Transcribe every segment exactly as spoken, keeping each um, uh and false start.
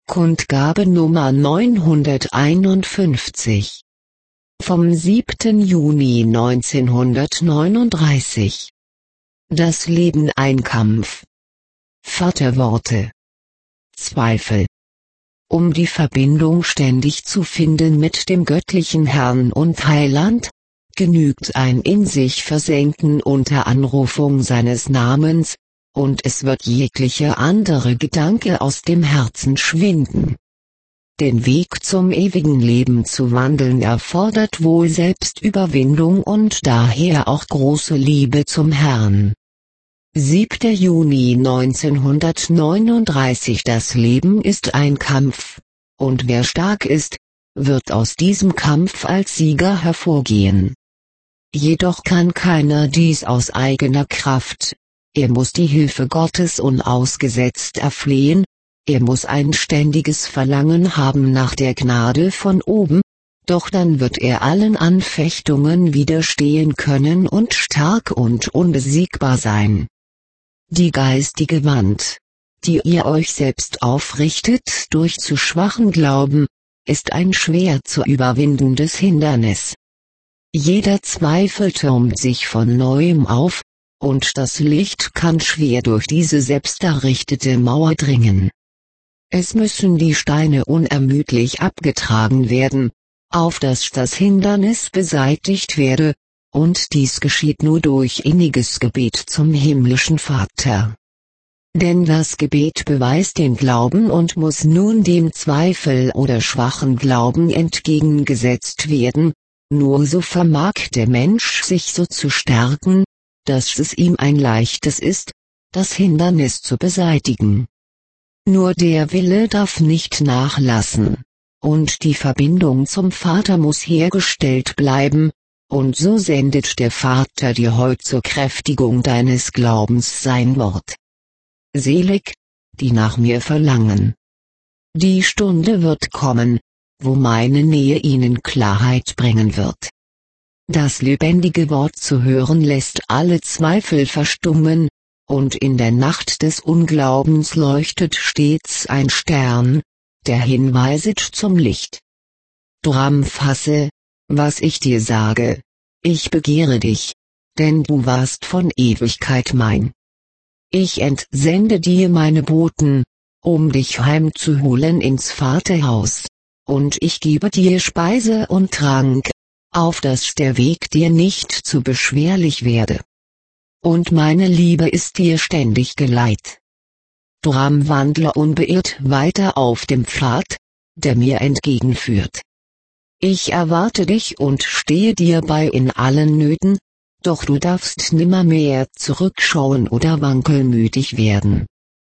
Kundgabe Nummer neunhunderteinundfünfzig. Vom siebten Juni neunzehnhundertneununddreißig. Das Leben ein Kampf. Vaterworte. Zweifel. Um die Verbindung ständig zu finden mit dem göttlichen Herrn und Heiland, genügt ein in sich versenken unter Anrufung seines Namens, und es wird jeglicher andere Gedanke aus dem Herzen schwinden. Den Weg zum ewigen Leben zu wandeln erfordert wohl Selbstüberwindung und daher auch große Liebe zum Herrn. siebter Juni neunzehnhundertneununddreißig. Das Leben ist ein Kampf, und wer stark ist, wird aus diesem Kampf als Sieger hervorgehen. Jedoch kann keiner dies aus eigener Kraft. Er muss die Hilfe Gottes unausgesetzt erflehen, er muss ein ständiges Verlangen haben nach der Gnade von oben, doch dann wird er allen Anfechtungen widerstehen können und stark und unbesiegbar sein. Die geistige Wand, die ihr euch selbst aufrichtet durch zu schwachen Glauben, ist ein schwer zu überwindendes Hindernis. Jeder Zweifel türmt sich von neuem auf, und das Licht kann schwer durch diese selbst errichtete Mauer dringen. Es müssen die Steine unermüdlich abgetragen werden, auf dass das Hindernis beseitigt werde, und dies geschieht nur durch inniges Gebet zum himmlischen Vater. Denn das Gebet beweist den Glauben und muss nun dem Zweifel oder schwachen Glauben entgegengesetzt werden, nur so vermag der Mensch sich so zu stärken, dass es ihm ein leichtes ist, das Hindernis zu beseitigen. Nur der Wille darf nicht nachlassen, und die Verbindung zum Vater muss hergestellt bleiben, und so sendet der Vater dir heut zur Kräftigung deines Glaubens sein Wort. Selig, die nach mir verlangen. Die Stunde wird kommen, wo meine Nähe ihnen Klarheit bringen wird. Das lebendige Wort zu hören lässt alle Zweifel verstummen, und in der Nacht des Unglaubens leuchtet stets ein Stern, der hinweiset zum Licht. Drum fasse, was ich dir sage, ich begehre dich, denn du warst von Ewigkeit mein. Ich entsende dir meine Boten, um dich heimzuholen ins Vaterhaus, und ich gebe dir Speise und Trank, auf dass der Weg dir nicht zu beschwerlich werde. Und meine Liebe ist dir ständig Geleit. Drum wandle unbeirrt weiter auf dem Pfad, der mir entgegenführt. Ich erwarte dich und stehe dir bei in allen Nöten, doch du darfst nimmermehr zurückschauen oder wankelmütig werden.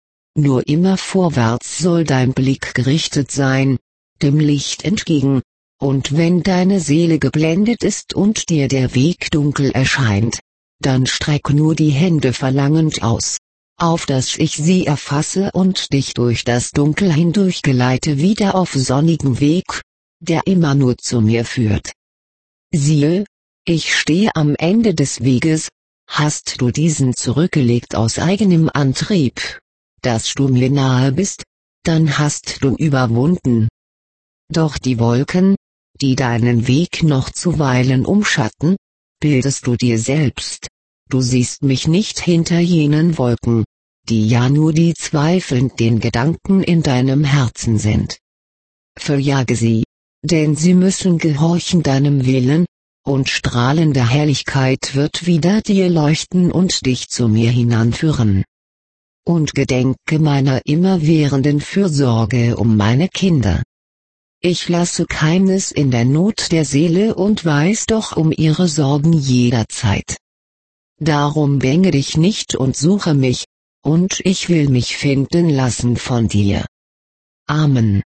Nur immer vorwärts soll dein Blick gerichtet sein, dem Licht entgegen, und wenn deine Seele geblendet ist und dir der Weg dunkel erscheint, dann streck nur die Hände verlangend aus, auf dass ich sie erfasse und dich durch das Dunkel hindurch geleite wieder auf sonnigen Weg, der immer nur zu mir führt. Siehe, ich stehe am Ende des Weges, hast du diesen zurückgelegt aus eigenem Antrieb, dass du mir nahe bist, dann hast du überwunden. Doch die Wolken, die deinen Weg noch zuweilen umschatten, bildest du dir selbst, du siehst mich nicht hinter jenen Wolken, die ja nur die zweifelnden Gedanken in deinem Herzen sind. Verjage sie, denn sie müssen gehorchen deinem Willen, und strahlende Herrlichkeit wird wieder dir leuchten und dich zu mir hinanführen. Und gedenke meiner immerwährenden Fürsorge um meine Kinder. Ich lasse keines in der Not der Seele und weiß doch um ihre Sorgen jederzeit. Darum bänge dich nicht und suche mich, und ich will mich finden lassen von dir. Amen.